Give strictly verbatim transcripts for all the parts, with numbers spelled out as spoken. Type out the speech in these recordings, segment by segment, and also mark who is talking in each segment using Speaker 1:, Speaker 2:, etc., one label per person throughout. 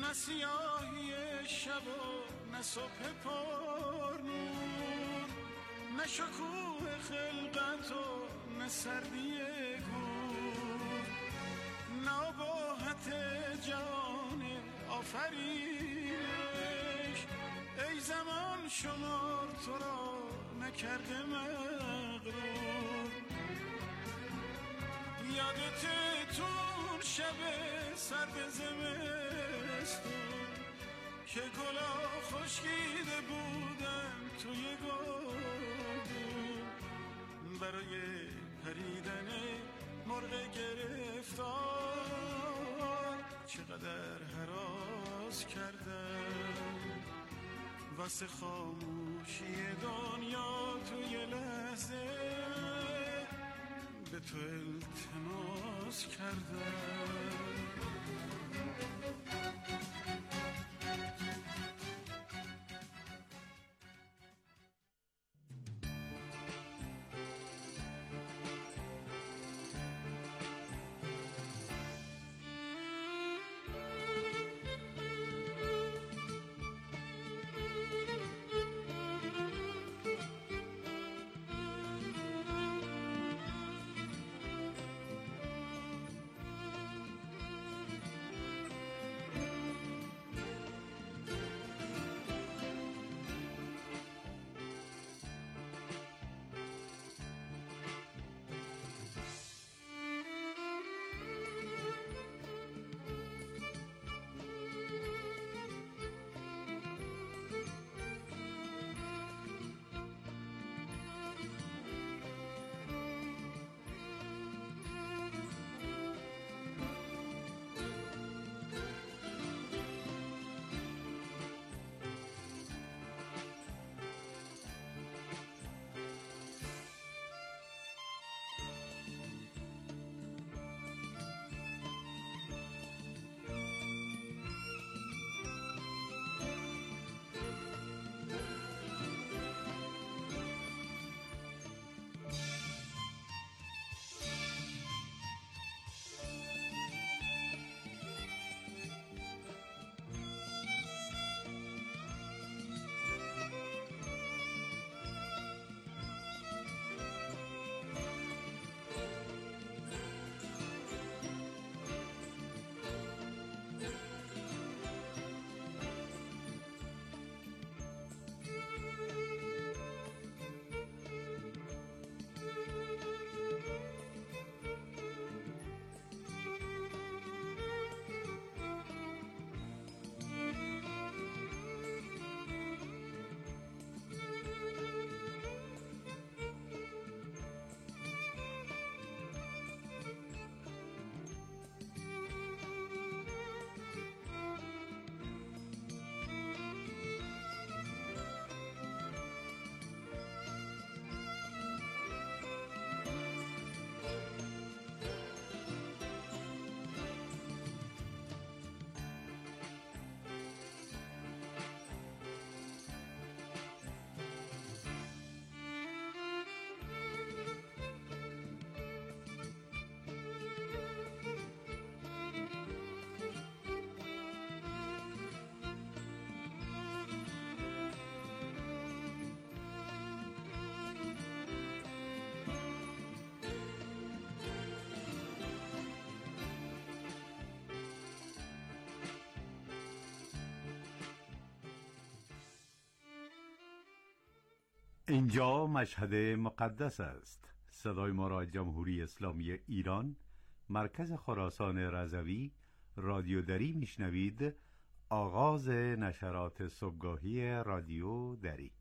Speaker 1: نه سیاهی شب و نه صبح پر نور، نه شکوه خلقت و نه سردی گور، نه اباحت جان آفرینش. ای زمان شمار تو را نکرده مغرور، یادت تون شب سرد زمستون که گلا خشکیده بودن توی گلدون، برای پریدن مرغ گرفتار چقدر هراس کردم، واسه خاموشی دنیا توی لحظه به تو التماس کردم.
Speaker 2: اینجا مشهد مقدس است. صدای ما را جمهوری اسلامی ایران، مرکز خراسان رضوی، رادیو دری میشنوید. آغاز نشرات صبحگاهی رادیو دری.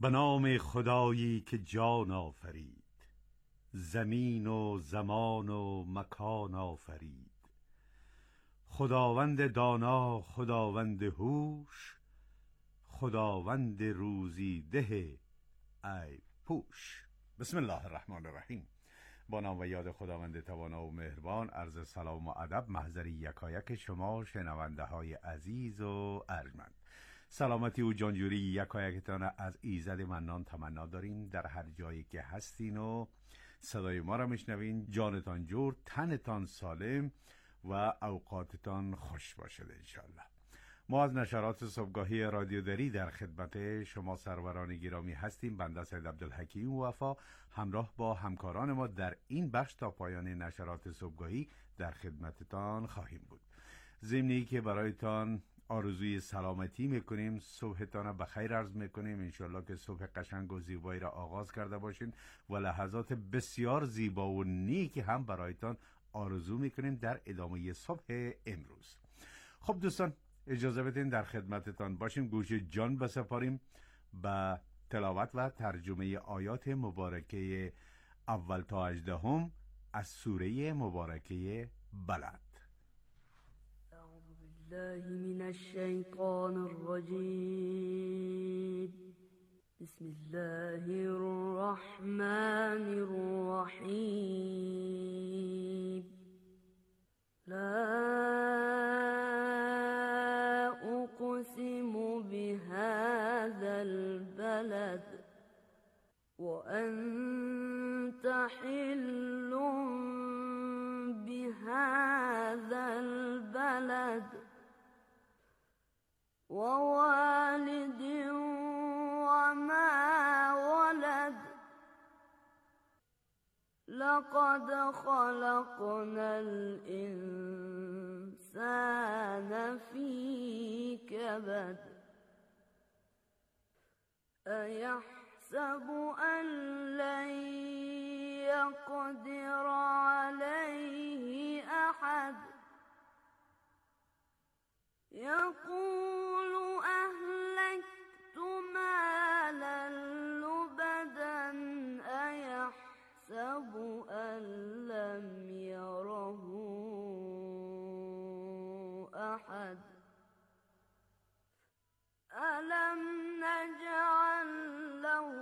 Speaker 2: به نام خدایی که جان آفرید، زمین و زمان و مکان آفرید. خداوند دانا، خداوند هوش، خداوند روزی ده ای پوش. بسم الله الرحمن الرحیم. با نام و یاد خداوند توانا و مهربان. عرض سلام و ادب محضر یکایک شما شنونده های عزیز و ارجمند. سلامتی و جانجوری یکایکتان از ایزد منان تمنا داریم. در هر جایی که هستین و صدای ما را میشنوین، جانتان جور، تنتان سالم و اوقاتتان خوش باشد انشالله. ما از نشرات صبحگاهی رادیو دری در خدمت شما سروران گرامی هستیم. بنده سید عبدالحکیم وفا همراه با همکاران ما در این بخش تا پایان نشرات صبحگاهی در خدمتتان خواهیم بود. ضمنی که برایتان آرزوی سلامتی میکنیم، صبحتان بخیر عرض میکنیم. انشالله که صبح قشنگ و زیبایی را آغاز کرده باشین و لحظات بسیار زیبا و نیک هم برایتان آرزو میکنیم در ادامه صبح امروز. خب دوستان، اجازه بدین در خدمتتان باشیم، گوش جان بسپاریم به تلاوت و ترجمه آیات مبارکه اول تا هجدهم از سوره مبارکه بلد.
Speaker 3: اعوذ بالله من الشیطان الرجیم. بسم الله الرحمن الرحیم. لا أقسم بهذا البلد وأنت حل بهذا البلد ووالد وما ولد لقد خلقنا الإنسان في كبد أيحسب أن لن يقدر عليه أحد يقول أهلكت مالا لبدا أيحسب أن لم يره أحد ألم نجعل له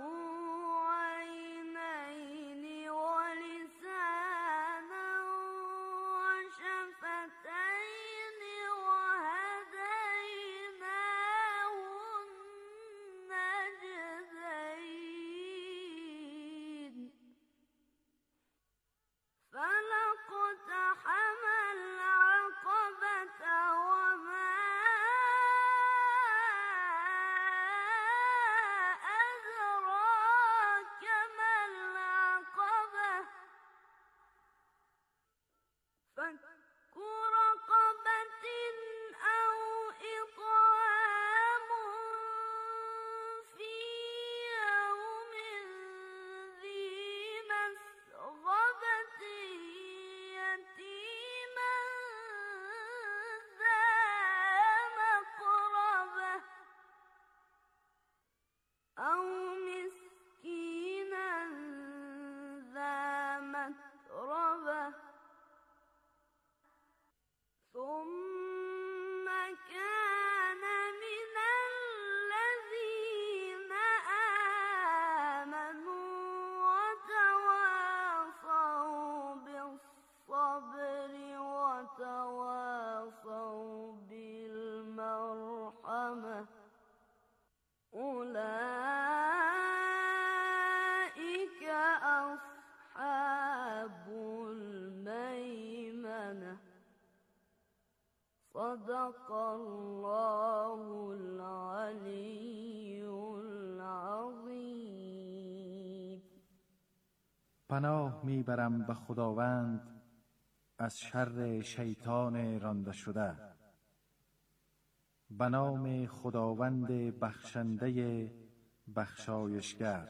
Speaker 3: عينين ولسانا وشفتين وهديناه النجدين فلاقتحم العقبة وما أدراك ما العقبة فك رقبة أو إطعام في يوم ذي مسغبة يتيما ذا مقربة أو مسكينا ذا متربة ثم كان من الذين آمنوا وتواصوا بالصبر وتواصوا بالمرحمة أولئك أصحاب الميمنة. صدق الله العلي العظیم.
Speaker 4: پناه میبرم به خداوند از شر شیطان رانده شده. به نام خداوند بخشنده بخشایشگر.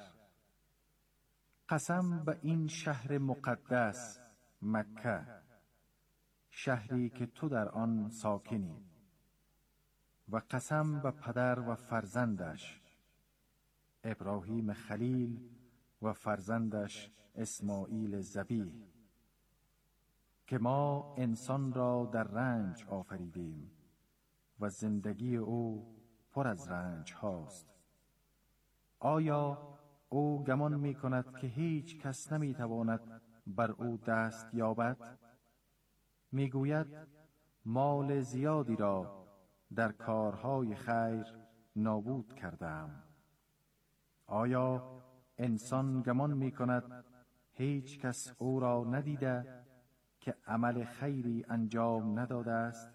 Speaker 4: قسم به این شهر مقدس مکه، شهری که تو در آن ساکنی، و قسم به پدر و فرزندش ابراهیم خلیل و فرزندش اسماعیل ذبیح، که ما انسان را در رنج آفریدیم و زندگی او پر از رنج هاست. آیا او گمان می کند که هیچ کس نمی تواند بر او دست یابد؟ می گوید مال زیادی را در کارهای خیر نابود کردم. آیا انسان گمان می کند هیچ کس او را ندیده که عمل خیری انجام نداده است؟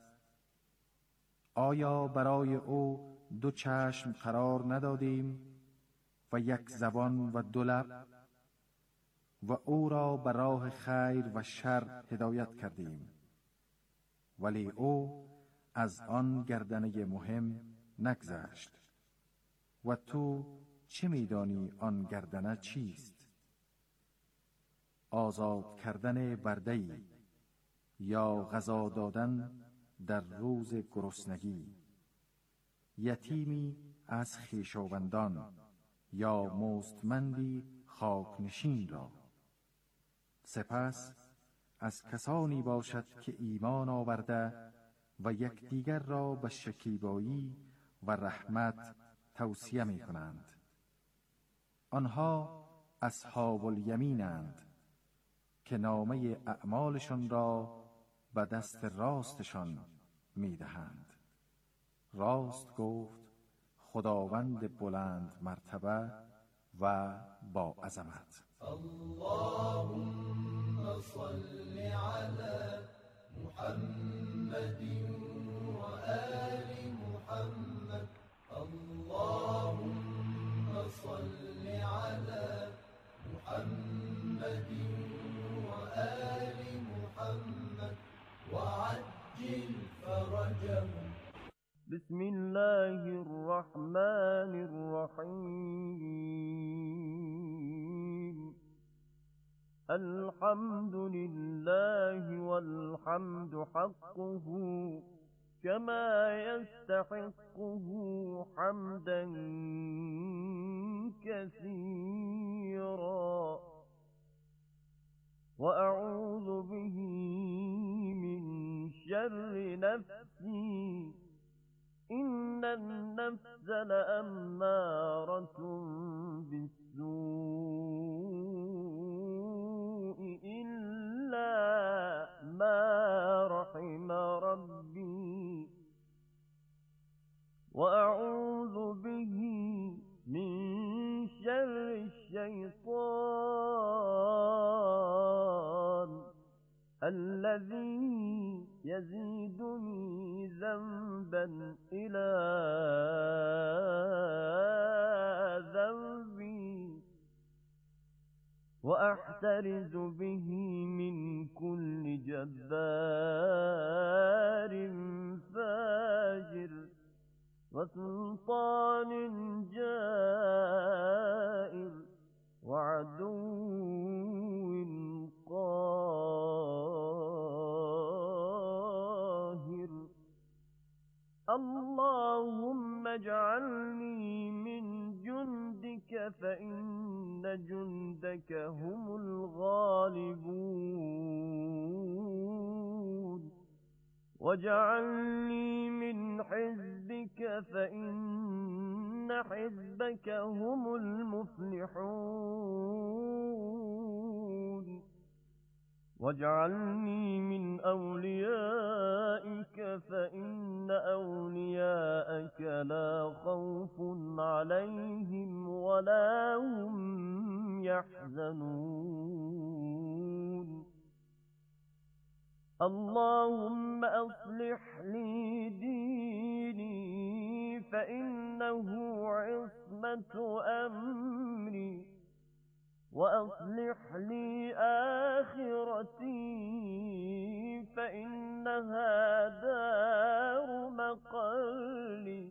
Speaker 4: آیا برای او دو چشم قرار ندادیم و یک زبان و دو لب، و او را به راه خیر و شر هدایت کردیم، ولی او از آن گردنه مهم نگذشت. و تو چه می‌دانی آن گردنه چیست؟ آزاد کردن برده‌ای یا غذا دادن در روز گرسنگی، یتیمی از خویشاوندان یا مستمندی خاکنشین را. سپس از کسانی باشد که ایمان آورده و یکدیگر را به شکیبایی و رحمت توصیه می کنند. آنها اصحاب الیمینند که نامه اعمالشان را به دست راستشان می دهند. راست گفت خداوند بلند مرتبه و با عظمت.
Speaker 5: اللهم صل على محمد و آل محمد. اللهم صل على محمد و آل محمد وعجل فرجهم.
Speaker 6: بسم الله الرحمن الرحيم. الحمد لله والحمد حقه كما يستحقه حمدا كثيرا، وأعوذ به من شر نفسي إن النفس لأمارة بالسوء إلا ما رحم ربي، وأعوذ به من شر الشيطان الذي يزيدني ذنبا إلى ذنبي، وأحترز به من كل جبار فاجر وسلطان جائر وعدو قاهر. اللهم اجعلني من جندك فإن جندك هم الغالبون، واجعلني من حزبك فإن حزبك هم المفلحون، واجعلني من أوليائك فإن أولياءك لا خوف عليهم ولا هم يحزنون. اللهم أصلح لي ديني فإنه عصمة أمري، وأصلح لي آخرتي فإنها دار مقالي،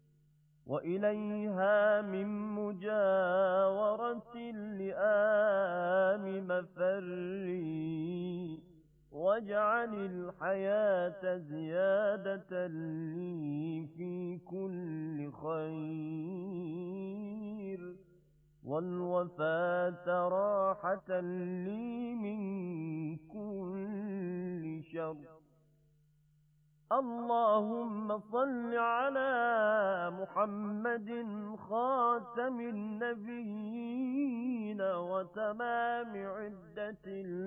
Speaker 6: وإليها من مجاورة اللئام مفري، واجعل الحياة زيادة لي في كل خير، والوفاة راحة لي من كل شر. اللهم صل على محمد خاتم النبيين وتمام عدة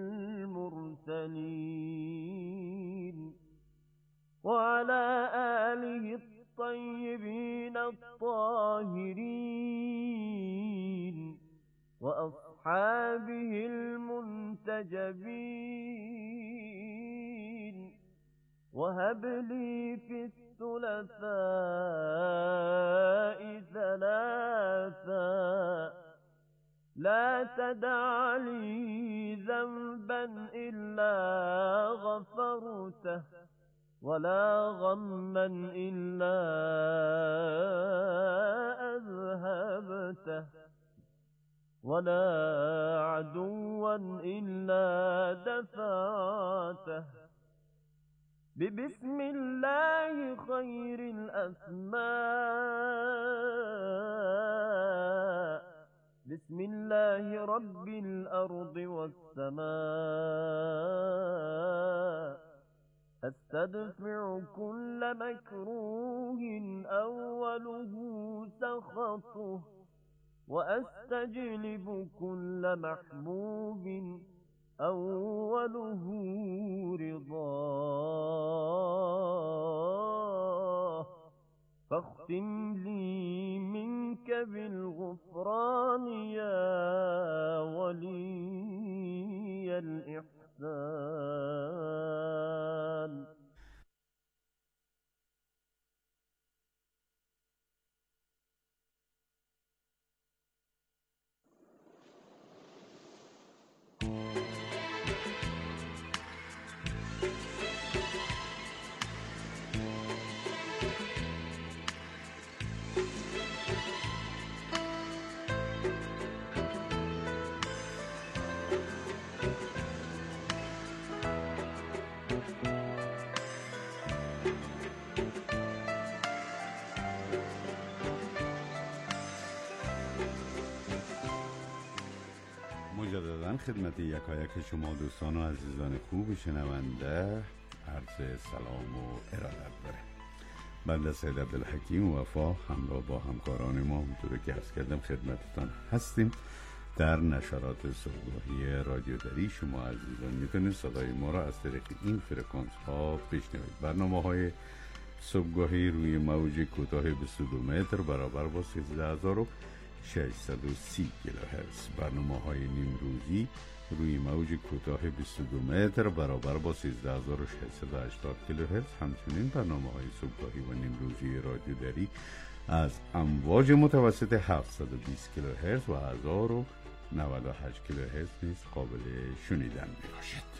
Speaker 6: المرسلين وعلى آله الطيبين الطاهرين وأصحابه المنتجبين. وهب لي في الثلاثاء ثلاثا لا تدع لي ذنبا إلا غفرته ولا غما إلا أذهبته ولا عدوا إلا دفعته. ببسم الله خير الأسماء بسم الله رب الأرض والسماء أستدفع كل مكروه أوله سخطه وأستجلب كل محبوب أوله رضاه. فاختم لي منك بالغفران يا ولي الإحسان.
Speaker 2: مجدداً خدمت یکایک شما دوستان و عزیزان خوب شنونده عرض سلام و ارادت داره. بنده سید عبدالحکیم وفا همراه با همکاران ما همونطور که عرض کردم خدمتتان هستیم. در نشرات صبحگاهی رادیو دری شما عزیزان میتونید صدای ما را از طریق این فرکانس ها بشنوید. برنامه های صبحگاهی روی موج کوتاه بیست و دو متر برابر با سیزده هزار و ششصد و سی کیلوهرتز، برنامه های نیم روزی روی موج کوتاه بیست و دو متر برابر با سیزده هزار و ششصد و هشتاد کیلوهرتز. همچنین برنامه های صبحگاهی و نیم روزی رادیو دری از امواج متوسط هفتصد و بیست کیلوهرتز و هزار و نود و هشت کیلوهرتز نیز قابل شنیدن می باشد.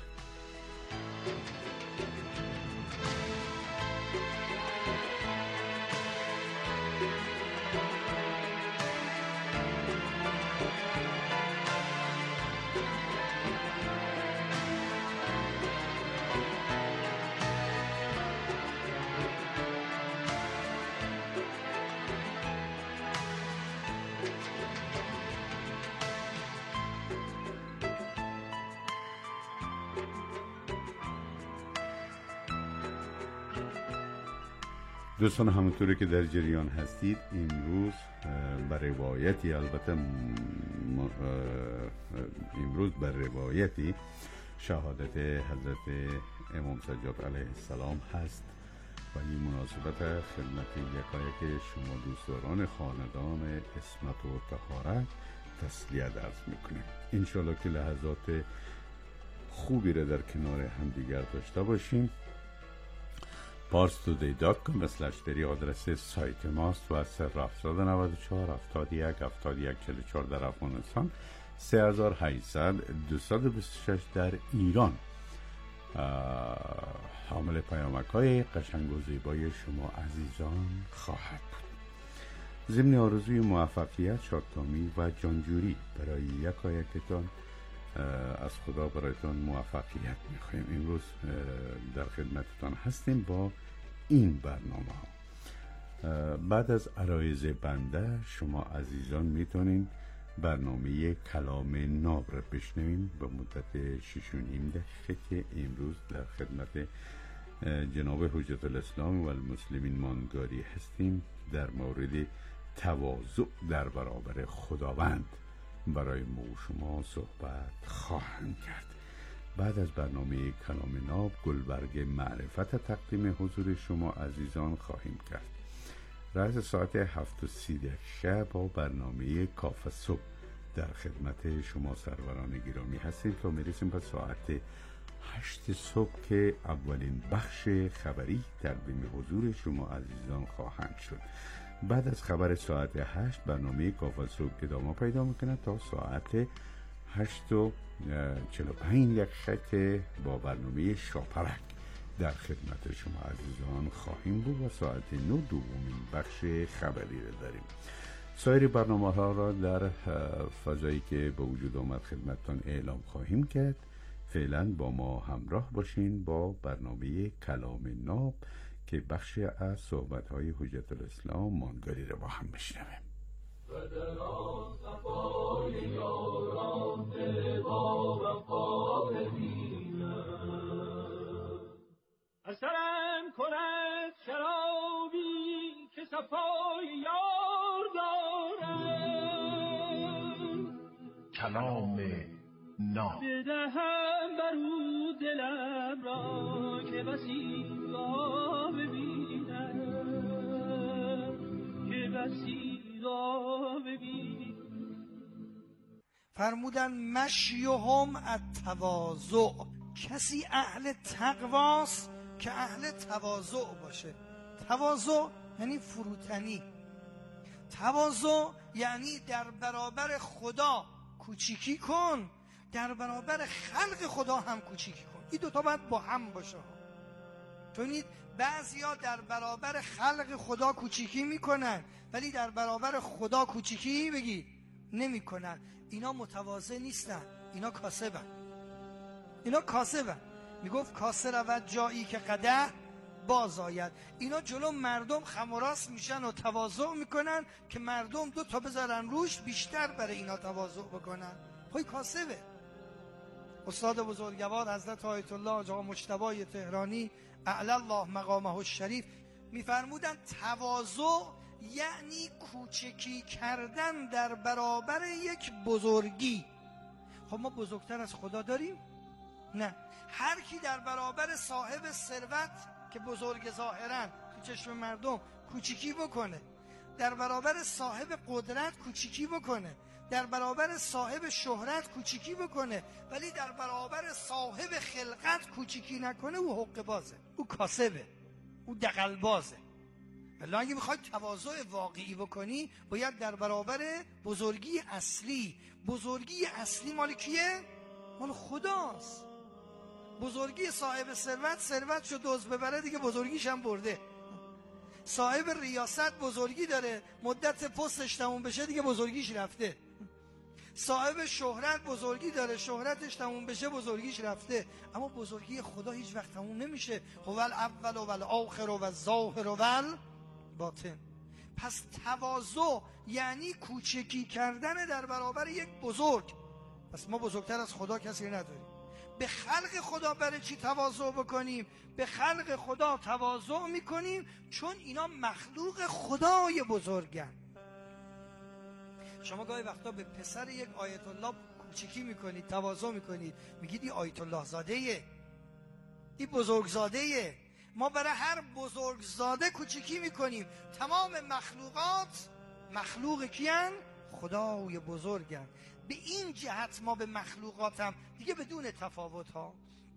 Speaker 2: دوستان همونطوری که در جریان هستید امروز بر روایتی البته امروز بر روایتی شهادت حضرت امام سجاد علیه السلام هست و این مناسبت خدمت یکایک شما دوستداران خاندان عصمت و طهارت تسلیت عرض میکنیم. انشالله که لحظات خوبی را در کنار هم دیگر داشته باشیم. پارس تودی دات کام مثل اشتری آدرس سایت ماست و سه هفتصد و نود و چهار هفتاد و یک هفتاد و یک چهل و چهار در افغانستان، سه هزار و هشتصد دویست و بیست و شش در ایران. حامل پیامک های قشنگ و زیبای شما عزیزان خواهد بود. ضمن آرزوی موفقیت، شادکامی و جانجوری برای یکایکتان از خدا برایتان موفقیت میخوایم. امروز در خدمتتان هستیم با این برنامه ها. بعد از عرایض بنده شما عزیزان میتونین برنامه کلام ناب را بشنویم با مدت شش و نیم دقیقه که امروز در خدمت جناب حجت الاسلام و المسلمین ماندگاری هستیم. در مورد تواضع در برابر خداوند برای ما و شما صحبت خواهند کرد. بعد از برنامه کلام ناب گلبرگ معرفت تقدیم حضور شما عزیزان خواهیم کرد. رأس ساعت هفت و سی دقیقه با برنامه کاف صبح در خدمت شما سروران گرامی هستیم تا میرسیم به ساعت هشت صبح که اولین بخش خبری تقدیم حضور شما عزیزان خواهند شد. بعد از خبر ساعت هشت برنامه کاف صبح ادامه پیدا میکنه تا ساعت هشت و چهل و پنج دقیقه که با برنامه شاپرک در خدمت شما عزیزان خواهیم بود و ساعت نه دومین بخش خبری را داریم. سایر برنامه ها را در فضایی که به وجود آمد خدمتتان اعلام خواهیم کرد. فعلا با ما همراه باشین با برنامه کلام ناب که بخشی از صحبت های حجت الاسلام ماندگاری را با هم بشنویم.
Speaker 7: اثرم کند شرابی که صفای یار دارم،
Speaker 8: کلام ناب
Speaker 7: بدهم بر او دلم را که بسی را ببینم، که بسی را ببینم.
Speaker 9: فرمودن مشیهم التواضع، کسی اهل تقواست که اهل تواضع باشه. تواضع یعنی فروتنی، تواضع یعنی در برابر خدا کوچیکی کن، در برابر خلق خدا هم کوچیکی کن. این دوتا باید با هم باشه. چونید بعضیا در برابر خلق خدا کوچیکی میکنن ولی در برابر خدا کوچیکی بگی نمیکنن. اینا متواضع نیستن، اینا کاسبن. اینا کاسبن. میگفت کاسه رود جایی که قدح باز آید. اینا جلو مردم خم و راست میشن و تواضع میکنن که مردم دو تا بذارن روش بیشتر برای اینا تواضع بکنن. پای کاسبه. استاد بزرگوار حضرت آیت الله آقا مجتبی تهرانی اعلی الله مقامه الشریف میفرمودن تواضع یعنی کوچکی کردن در برابر یک بزرگی. خب ما بزرگتر از خدا داریم؟ نه. هر کی در برابر صاحب ثروت که بزرگ ظاهرن تو چشم مردم کوچیکی بکنه، در برابر صاحب قدرت کوچیکی بکنه، در برابر صاحب شهرت کوچیکی بکنه، ولی در برابر صاحب خلقت کوچیکی نکنه، او حق بازه، او کاسبه، او دغل بازه. ولی اگه میخوای تواضع واقعی بکنی باید در برابر بزرگی اصلی. بزرگی اصلی مال کیه؟ مال خداست. بزرگی صاحب ثروت، ثروتشو دزد ببره دیگه بزرگیش هم برده. صاحب ریاست بزرگی داره، مدت پستش تموم بشه دیگه بزرگیش رفته. صاحب شهرت بزرگی داره، شهرتش تموم بشه بزرگیش رفته. اما بزرگی خدا هیچ وقت تموم نمیشه. هو الاول و الآخر و الظاهر و الباطن. پس تواضع یعنی کوچکی کردن در برابر یک بزرگ. پس ما بزرگتر از خدا کسی نداریم. به خلق خدا برای چی تواضع بکنیم؟ به خلق خدا تواضع میکنیم چون اینا مخلوق خدای بزرگن. شما گاهی وقتا به پسر یک آیت الله کوچکی میکنید، تواضع میکنید، میگید این آیت الله زاده‌ایه، این بزرگ زاده‌ایه. ما برای هر بزرگ زاده کوچکی میکنیم. تمام مخلوقات مخلوق کیان؟ خدای بزرگن. به این جهت ما به مخلوقاتم دیگه بدون تفاوت ها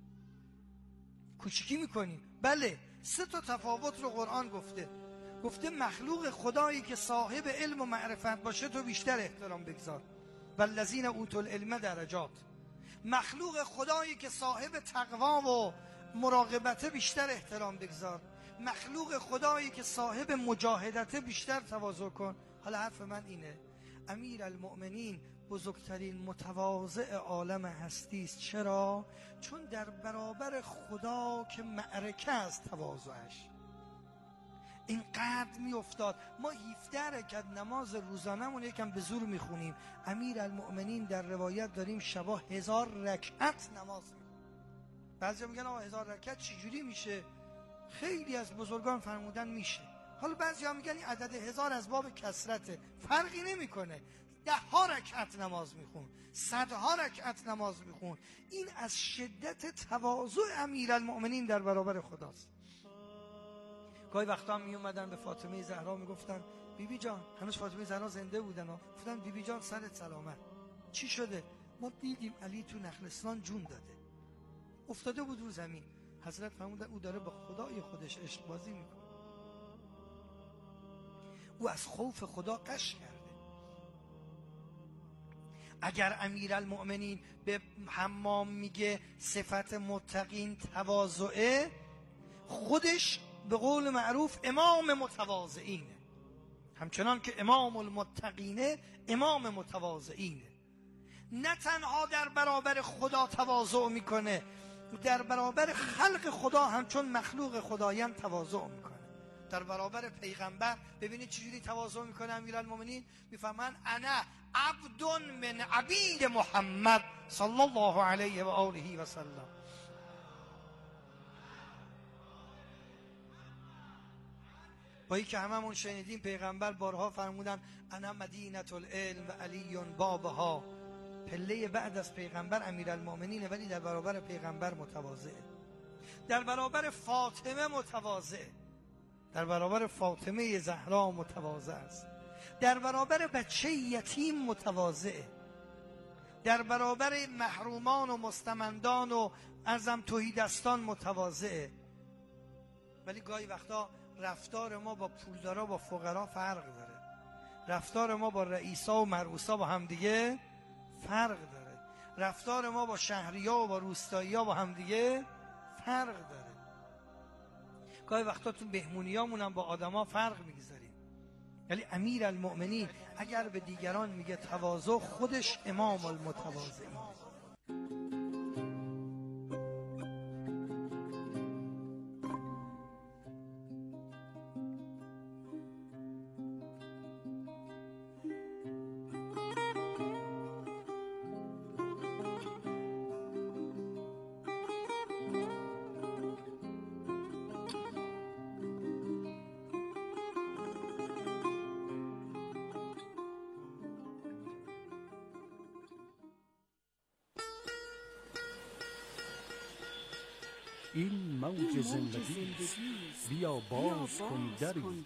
Speaker 9: کوچکی میکنیم. بله سه تا تفاوت رو قرآن گفته. گفته مخلوق خدایی که صاحب علم و معرفت باشه تو بیشتر احترام بگذار. والذین اوتوا العلم درجات. مخلوق خدایی که صاحب تقوا و مراقبت بیشتر احترام بگذار. مخلوق خدایی که صاحب مجاهدت بیشتر تواضع کن. حالا حرف من اینه، امیر المؤمنین بزرگترین متواضع عالم هستی است. چرا؟ چون در برابر خدا که معرکه است تواضعش. اینقدر میافتاد. ما هفده رکعت نماز روزانمون یکم به زور میخونیم، امیر المؤمنین در روایت داریم شبا هزار رکعت نماز میخونیم. بعضی میگن آقا هزار رکعت چجوری میشه؟ خیلی از بزرگان فرمودن میشه. حالا بعضی ها میگن این عدد هزار از باب کثرته، فرقی نمیکنه. ده ها رکعت نماز میخون، صدها رکعت نماز میخون. این از شدت تواضع امیرالمؤمنین در برابر خداست. گاهی وقتا می اومدن به فاطمه زهرا میگفتن بی بی جان، هنوز فاطمه زهرا زنده بودن، گفتن بی بی جان سرت سلامت. چی شده؟ ما دیدیم علی تو نخلستان جون داده، افتاده بود رو زمین. حضرت فرمودن او داره به خدای خودش عشق بازی میکنه، او از خوف خدا قش کرده. اگر امیرالمؤمنین به حمام میگه صفت متقین تواضعه، خودش به قول معروف امام متواضعینه، همچنان که امام المتقینه امام متواضعینه. نه تنها در برابر خدا تواضع میکنه، در برابر خلق خدا همچون مخلوق خدایان تواضع میکنه. در برابر پیغمبر ببینید چجوری تواضع میکنه امیرالمؤمنین. میفهمن انا عبد من عبید محمد صلی الله علیه و آله و سلم. با این که هممون شنیدیم پیغمبر بارها فرمودن انا مدینه العلم و علی بابها. پله بعد از پیغمبر امیرالمؤمنینه، ولی در برابر پیغمبر متواضعه. در برابر فاطمه متواضعه، در برابر فاطمه زهرا متواضع است، در برابر بچه یتیم متواضعه، در برابر محرومان و مستمندان و ازم توحیدستان متواضعه. ولی گاهی وقتا رفتار ما با پولدارا با فقرا فرق داره، رفتار ما با رئیسا و مرؤوسا با همدیگه فرق داره، رفتار ما با شهریا و با روستایی‌ها با همدیگه فرق داره. گاهی وقتا تو بهمونیامون هم با آدما فرق میگذاریم. ولی امیرالمؤمنین اگر به دیگران میگه تواضع، خودش امام المتواضعین.
Speaker 10: این موج زندگی بیا باز کن دری.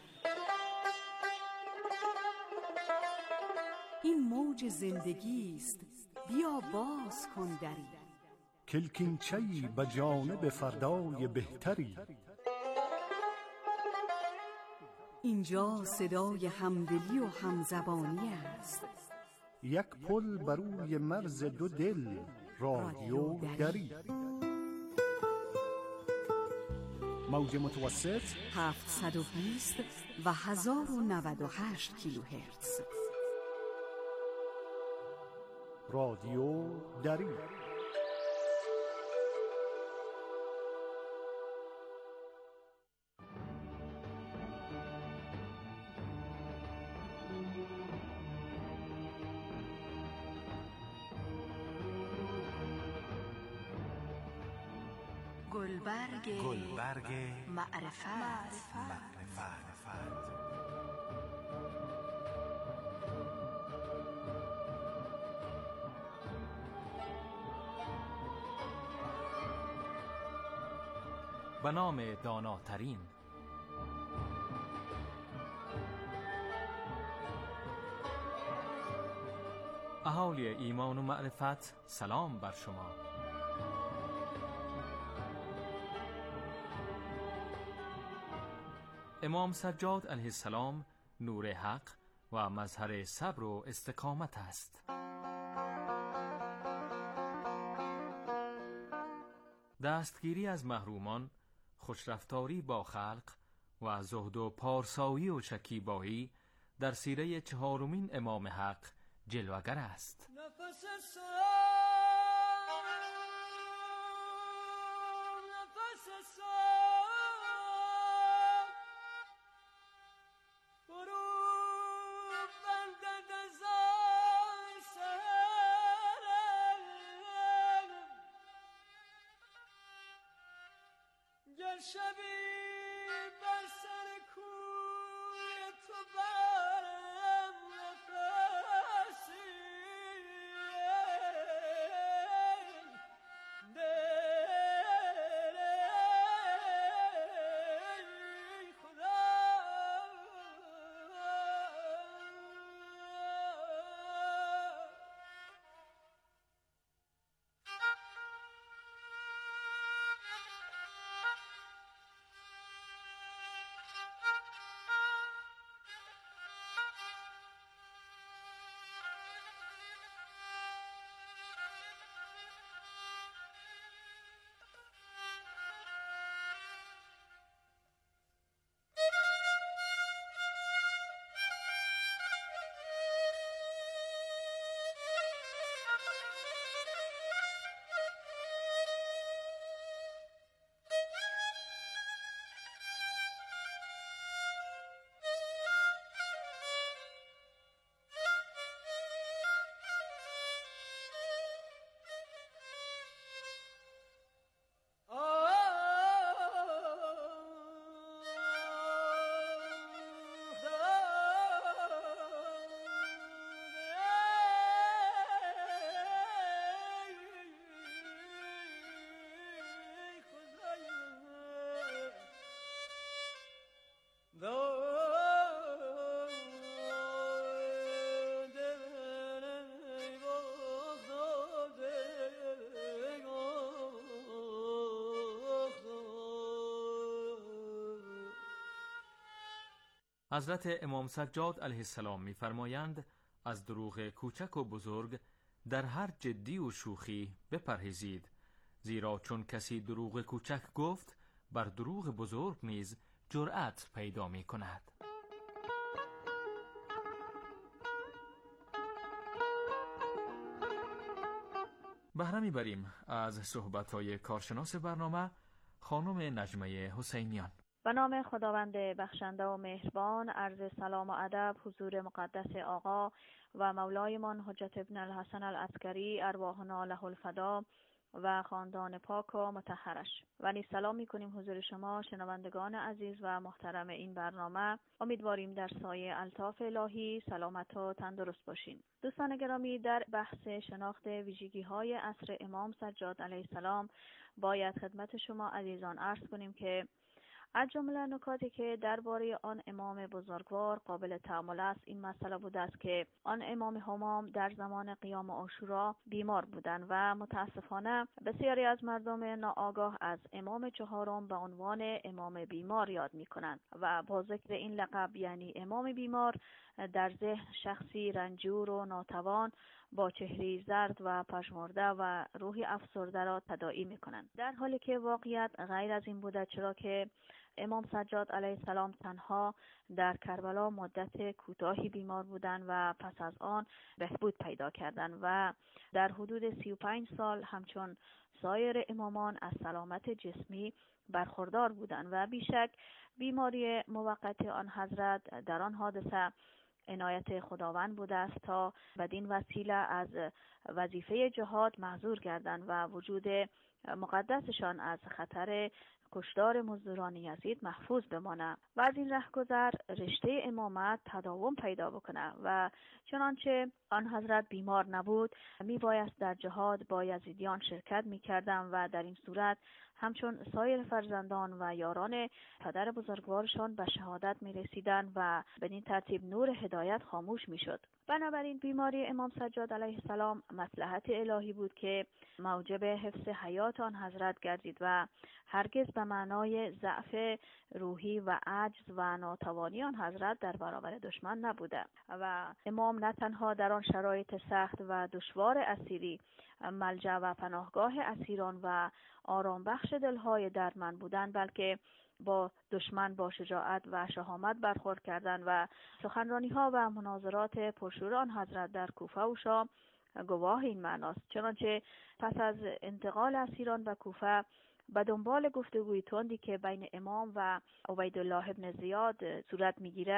Speaker 11: این موج زندگی است بیا باز کن دری.
Speaker 10: کلکینچه‌ای به جانب فردای بهتری.
Speaker 11: اینجا صدای همدلی و همزبانی است.
Speaker 10: یک پل بر روی مرز دو دل، رادیو دری. موج متوسط
Speaker 11: هفتصد و بیست و هزار و نود و هشت کیلوهرتز.
Speaker 10: رادیو دری.
Speaker 11: گلبرگ
Speaker 2: گلبرگ
Speaker 11: معرفت,
Speaker 2: معرفت.
Speaker 12: به نام داناترین. اهالی ایمان و معرفت، سلام بر شما. امام سجاد علیه السلام نور حق و مظهر صبر و استقامت است. دستگیری از محرومان، خوشرفتاری با خلق و زهد و پارسایی و شکیبایی در سیره چهارمین امام حق جلوگر است.
Speaker 7: نفس
Speaker 12: حضرت امام سجاد علیه السلام می‌فرمایند از دروغ کوچک و بزرگ در هر جدی و شوخی بپرهیزید، زیرا چون کسی دروغ کوچک گفت بر دروغ بزرگ نیز جرأت پیدا می‌کند. بهره می‌بریم از صحبت‌های کارشناس برنامه خانم نجمه حسینیان.
Speaker 13: به نام خداوند بخشنده و مهربان، عرض سلام و ادب حضور مقدس آقا و مولایمان حجت ابن الحسن العسکری ارواحنا له الفدا و خاندان پاک و مطهرش. و نیز سلام می‌کنیم حضور شما شنوندگان عزیز و محترم این برنامه. امیدواریم در سایه الطاف الهی سلامت و تندرست باشین. دوستان گرامی، در بحث شناخت ویژگی‌های عصر امام سجاد علیه السلام باید خدمت شما عزیزان عرض کنیم که از جمله نکاتی که درباره آن امام بزرگوار قابل تأمل است این مسئله بوده است که آن امام همام در زمان قیام عاشورا بیمار بودند و متاسفانه بسیاری از مردم ناآگاه از امام چهارم به عنوان امام بیمار یاد می کنند و با ذکر این لقب یعنی امام بیمار در ذهن شخصی رنجور و ناتوان با چهره زرد و پژمرده و روحی افسرده را تداعی می کنند، در حالی که واقعیت غیر از این بوده، چرا که امام سجاد علیه السلام تنها در کربلا مدت کوتاهی بیمار بودند و پس از آن بهبود پیدا کردند و در حدود سی و پنج سال همچون سایر امامان از سلامت جسمی برخوردار بودند و بیشک بیماری موقت آن حضرت در آن حادثه عنایت خداوند بوده است تا بدین وسیله از وظیفه جهاد معذور گردند و وجود مقدسشان از خطر کشتار مزدوران یزید محفوظ بمانه و از این رهگذر رشته امامت تداوم پیدا بکنه و چنانچه آن حضرت بیمار نبود می بایست در جهاد با یزیدیان شرکت می کردن و در این صورت همچون سایر فرزندان و یاران پدر بزرگوارشان به شهادت می رسیدن و بدین ترتیب نور هدایت خاموش می شد. بنابراین بیماری امام سجاد علیه السلام مصلحت الهی بود که موجب حفظ حیات آن حضرت گردید و هرگز به معنای ضعف روحی و عجز و ناتوانی آن حضرت در برابر دشمن نبوده و امام نه تنها در آن شرایط سخت و دشوار اسیری ملجأ و پناهگاه اسیران و آرام بخش دلهای دردمند بودند، بلکه با دشمن با شجاعت و شهامت برخورد کردند و سخنرانی ها و مناظرات پرشور آن حضرت در کوفه و شام گواه این معناست. چنانچه پس از انتقال اسیران به کوفه به دنبال گفتگوی تندی که بین امام و عبیدالله ابن زیاد صورت میگیره،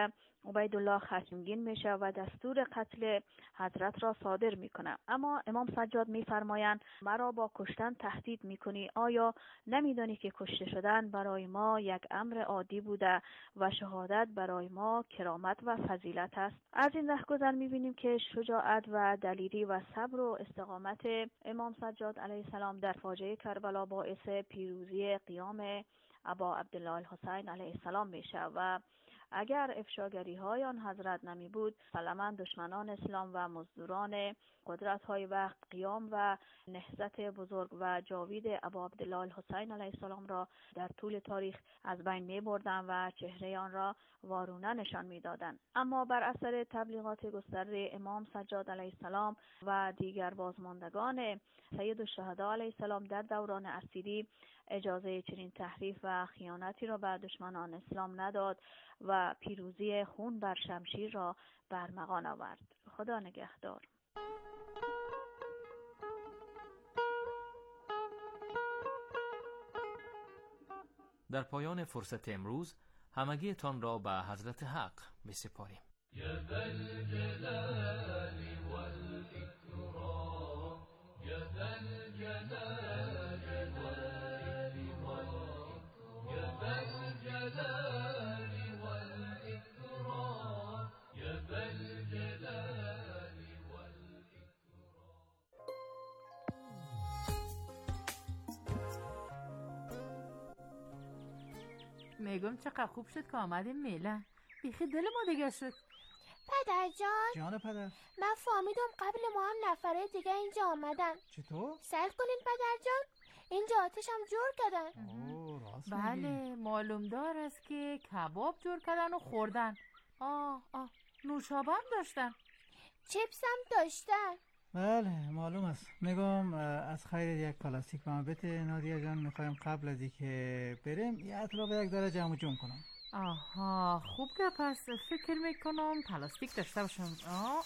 Speaker 13: عبیدالله خشمگین میشه و دستور قتل حضرت را صادر میکنه. اما امام سجاد میفرمایند مرا با کشتن تهدید میکنی، آیا نمیدانی که کشته شدن برای ما یک امر عادی بوده و شهادت برای ما کرامت و فضیلت است؟ از این رهگذر میبینیم که شجاعت و دلیری و صبر و استقامت امام سجاد علیه السلام در فاجعه کربلا باعث پیروزی قیام ابا عبدالله الحسین علیه السلام میشه و اگر افشاگری های آن حضرت نمی بود سلما دشمنان اسلام و مزدوران قدرت های وقت قیام و نهضت بزرگ و جاوید ابا عبدالله الحسین علیه السلام را در طول تاریخ از بین می بردن و چهره آن را وارونه نشان می دادن. اما بر اثر تبلیغات گسترده امام سجاد علیه السلام و دیگر بازماندگان سید الشهدا علیه السلام در دوران اسیری اجازه چنین تحریف و خیانتی را بر دشمنان اسلام نداد و پیروزی خون بر شمشیر را برمغان آورد. خدا نگهدار.
Speaker 12: در پایان فرصت امروز همگی تان را به حضرت حق می سپاریم.
Speaker 5: یا ذا الجلال والإکرام، یا ذا الجلال والإکرام، یا ذا الجلال والإکرام، یا ذا الجلال والإکرام.
Speaker 14: میگم چقدر خوب شد که آمدیم میله. بیخی دل ما دیگه شد.
Speaker 15: پدر جان.
Speaker 16: جان پدر.
Speaker 15: من فهمیدم قبل ما هم نفره دیگه اینجا آمدن.
Speaker 16: چطور؟
Speaker 15: سر کنین پدر جان. اینجا آتش هم جور کردن.
Speaker 16: اوه راست
Speaker 14: بله معلوم دار است که کباب جور کردن و خوردن. آه آه نوشابه هم داشتن.
Speaker 15: چیپس هم داشتن.
Speaker 16: بله معلوم است. میگم از خیر یک پلاستیک به ما بده نادیا جان. میخوایم قبل از اینکه بریم یه اطلاع یک داره جمع جمع کنم.
Speaker 14: آها خوب که پس فکر میکنم پلاستیک داشته باشم. آه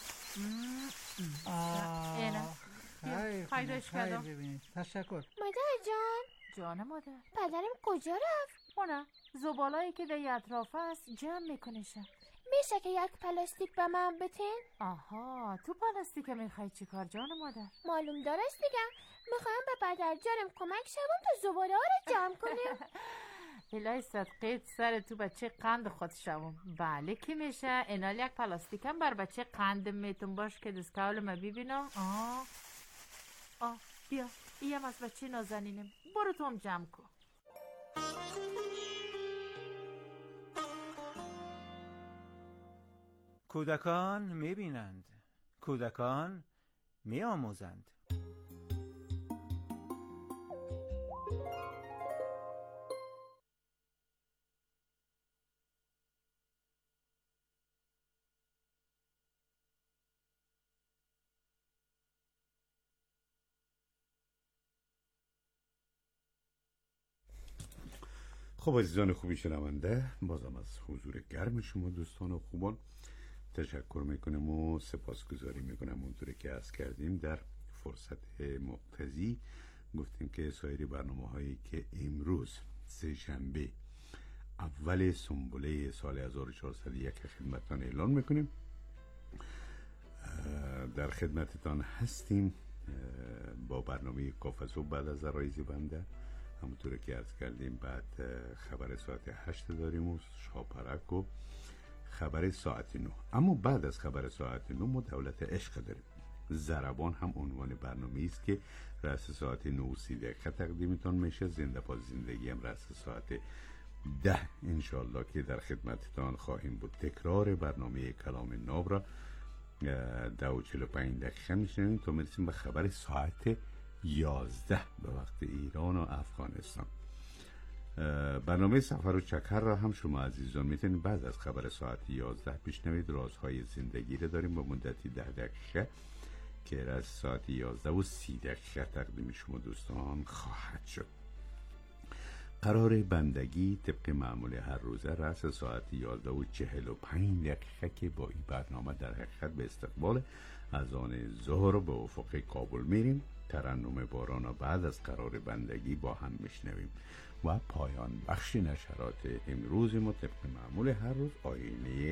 Speaker 14: اینه
Speaker 16: خیر
Speaker 14: خیرش
Speaker 16: خیر
Speaker 14: کردم.
Speaker 16: ببینید تشکر.
Speaker 15: مادر جان.
Speaker 14: جان مادر.
Speaker 15: پدرم کجا رفت؟
Speaker 14: اونه زبالایی که در اطراف است جمع میکنیشه.
Speaker 15: میشه که یک پلاستیک به من بتین؟
Speaker 14: آها تو پلاستیک میخوای چی کار جان مادر؟
Speaker 15: معلوم دارست دیگه. میخوایم به پدر جانم کمک شوم تا زباله ها رو جمع کنیم.
Speaker 14: الهی صدقیت سر تو بچه قند خود شوم. بله که میشه. اینال یک پلاستیکم بر بچه قند میتون باش که دستکال ما ببینم. آه آه بیا ایم از بچه نازنینم. برو تو هم جمع کن.
Speaker 2: کودکان میبینند، کودکان میآموزند. خب عزیزان خوبی شنونده، بازم از حضور گرم شما دوستان و خوبان تشکر میکنم و سپاسگزاری میکنم. اونطوری که عرض کردیم در فرصت مقتضی گفتیم که سایر برنامه هایی که امروز سه شنبه اول سنبله سال هزار و چهارصد و یک خدمتتان اعلان میکنیم. در خدمتتان هستیم با برنامه قافسو بعد از رایزی بنده. همونطور که عرض کردیم بعد خبر ساعت هشت داریم و شاپرک و خبر ساعت نو. اما بعد از خبر ساعت نو ما دولت عشق داریم. ضربان هم عنوان برنامه است که رأس ساعت نو سی دقیقه تقدیمتان میشه. زنده با زندگی هم رأس ساعت ده انشالله که در خدمتتان خواهیم بود. تکرار برنامه کلام ناب را ده و چل و پنج دقیقه میشنیم تا میرسیم به خبر ساعت یازده به وقت ایران و افغانستان. برنامه سفر و چکر را هم شما عزیزان میتونید بعد از خبر ساعت یازده بشنوید. رازهای زندگی را داریم با مدتی ده دقیقه که از ساعت یازده و سی دقیقه تقدیم شما دوستان خواهد شد. قرار بندگی طبق معمول هر روزه رأس ساعت یازده و چهل و پنج دقیقه که با این برنامه در حقیقت به استقبال اذان ظهر به افق کابل میریم. ترنم باران را بعد از قرار بندگی با هم میشنویم و پایان بخش نشرات امروز ما طبق معمول هر روز آینه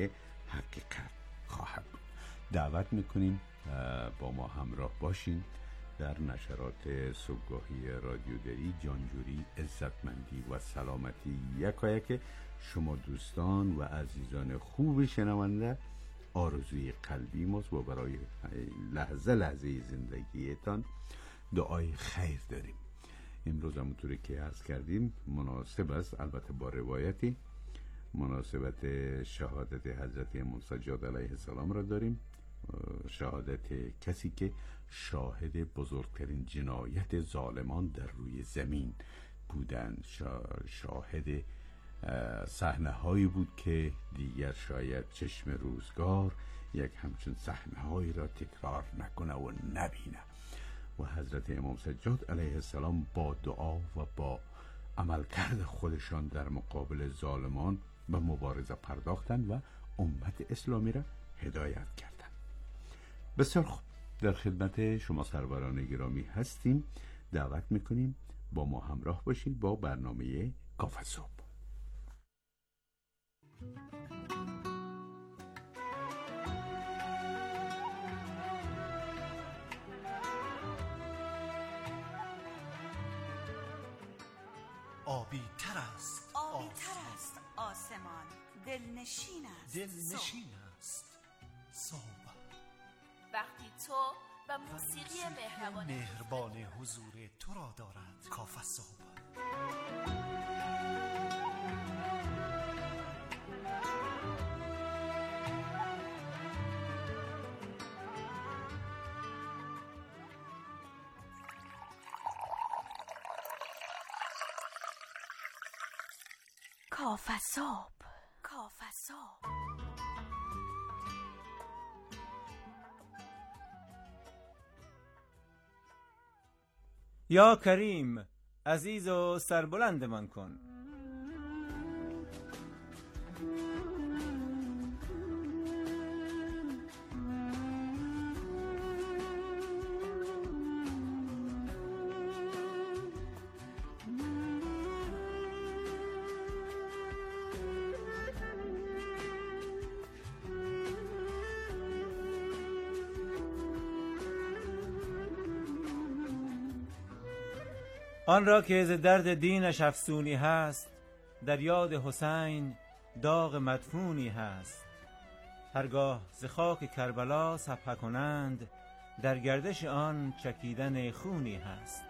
Speaker 2: حقیقت خواهد بود. دعوت میکنیم با ما همراه باشین در نشرات صبحگاهی رادیو دری. جانجوری، عزتمندی و سلامتی یکایک شما دوستان و عزیزان خوب شنونده آرزوی قلبی ماست و برای لحظه لحظه زندگیتان دعای خیر داریم. امروز همونطوری که عرض کردیم مناسب است، البته با روایتی، مناسبت شهادت حضرت امام سجاد علیه السلام را داریم. شهادت کسی که شاهد بزرگترین جنایت ظالمان در روی زمین بودند. شاهد صحنه هایی بود که دیگر شاید چشم روزگار یک همچون صحنه هایی را تکرار نکنه و نبینه. و حضرت امام سجاد علیه السلام با دعا و با عملکرد خودشان در مقابل ظالمان و مبارزه پرداختند و امت اسلامی را هدایت کردند. بسیار خوب، در خدمت شما سروران گرامی هستیم. دعوت میکنیم با ما همراه باشید با برنامه کافه صبح.
Speaker 1: آبی تر است
Speaker 11: آبی تر است آسمان، دلنشین است
Speaker 1: دلنشین است صبح.
Speaker 15: وقتی تو و موسیقی مهربان
Speaker 1: مهربان حضور تو را دارد کافه صبح.
Speaker 11: کافه صبح، کافه صبح.
Speaker 6: یا کریم، عزیز و سربلند من کن. آن را که ز درد دینش افسونی هست، در یاد حسین داغ مدفونی هست. هرگاه ز خاک کربلا صفحه کنند، در گردش آن چکیدن خونی هست.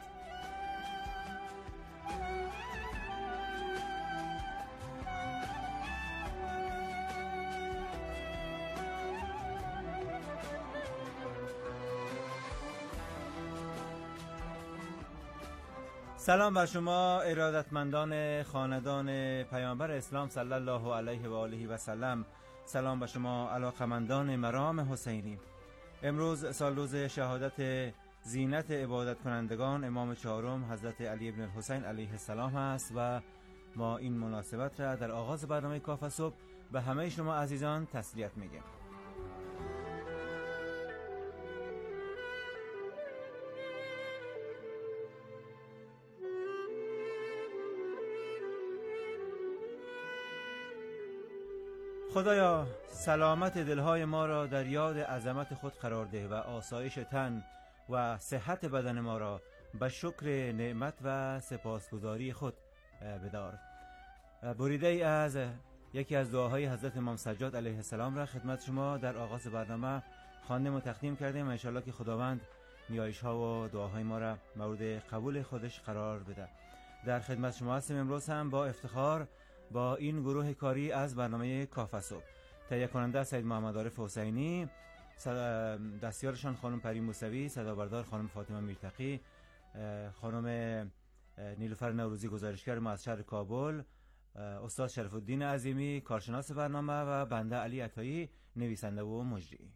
Speaker 6: سلام بر شما ارادتمندان خاندان پیامبر اسلام صلی الله علیه و آله و سلم. سلام بر شما علاقمندان مرام حسینی. امروز سال روز شهادت زینت عبادت کنندگان امام چهارم حضرت علی ابن الحسین علیه السلام است و ما این مناسبت را در آغاز برنامه کافه صبح به همه شما عزیزان تسلیت میگیم. خدایا سلامت دلهای ما را در یاد عظمت خود قرار ده و آسایش تن و صحت بدن ما را به شکر نعمت و سپاسگزاری خود بدار. بریده ای از یکی از دعاهای حضرت امام سجاد علیه السلام را خدمت شما در آغاز برنامه خواندیم و تقدیم کردیم و انشاءالله که خداوند نیایش ها و دعاهای ما را مورد قبول خودش قرار بده. در خدمت شما هستیم امروز هم با افتخار با این گروه کاری از برنامه کافه صبح. تهیه کننده سید محمد عارف حسینی، دستیارشان خانم پری موسوی، صدابردار خانم فاطمه میرتقی، خانم نیلوفر نوروزی گزارشگر ما از شهر کابل، استاد شرف الدین عظیمی کارشناس برنامه و بنده علی عطایی نویسنده و مجری.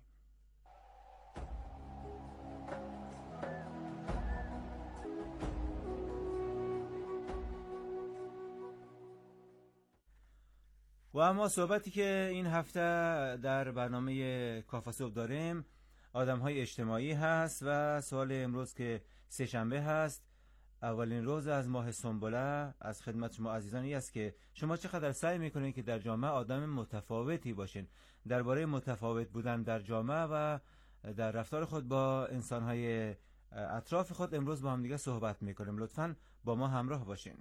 Speaker 6: و اما صحبتی که این هفته در برنامه کافه صبح داریم آدم‌های اجتماعی هست و سوال امروز که سه شنبه هست اولین روز از ماه سنبله از خدمت شما عزیزانی است که شما چقدر سعی میکنید که در جامعه آدم متفاوتی باشین. درباره متفاوت بودن در جامعه و در رفتار خود با انسانهای اطراف خود امروز با هم دیگه صحبت میکنیم. لطفاً با ما همراه باشین.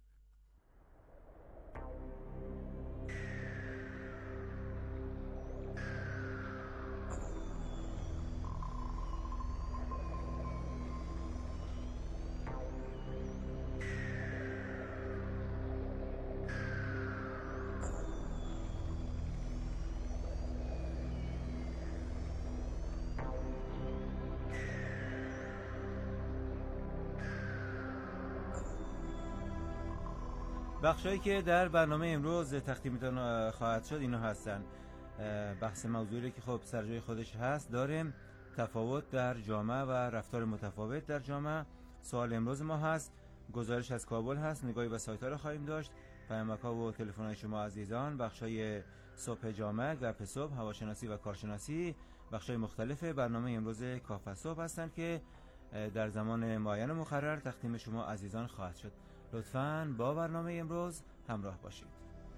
Speaker 6: بخشایی که در برنامه امروز تقدیمتان خواهد شد اینا هستن. بحث موضوعی که خب سر خودش هست داریم، تفاوت در جامعه و رفتار متفاوت در جامعه. سوال امروز ما هست، گزارش از کابل هست، نگاهی به سایت‌ها رو خواهیم داشت، پیامک‌ها و تلفن‌های شما عزیزان، بخشای صبح جامعه، گپ صبح، هواشناسی و کارشناسی، بخشای مختلف برنامه امروز کافه صبح هستند که در زمان معین و مقرر تقدیم شما عزیزان خواهد شد. لطفاً با برنامه امروز همراه باشید.